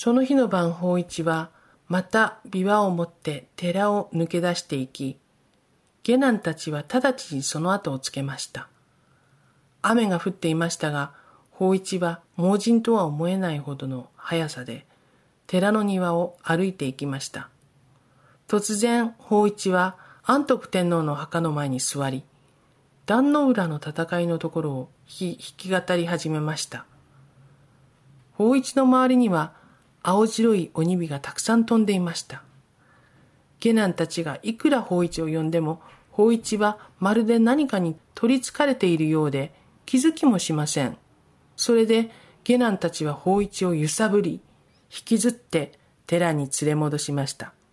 その日の晩、法一はまた琵琶を持って寺を抜け出していき、下男たちは直ちにその後をつけました。雨が降っていましたが、法一は盲人とは思えないほどの速さで寺の庭を歩いていきました。突然、法一は安徳天皇の墓の前に座り、壇ノ浦の戦いのところを弾き語り始めました。法一の周りには青白い鬼火がたくさん飛んでいました。下男たちがいくら法一を呼んでも、法一はまるで何かに取りつかれているようで気づきもしません。それで下男たちは法一を揺さぶり、引きずって寺に連れ戻しました。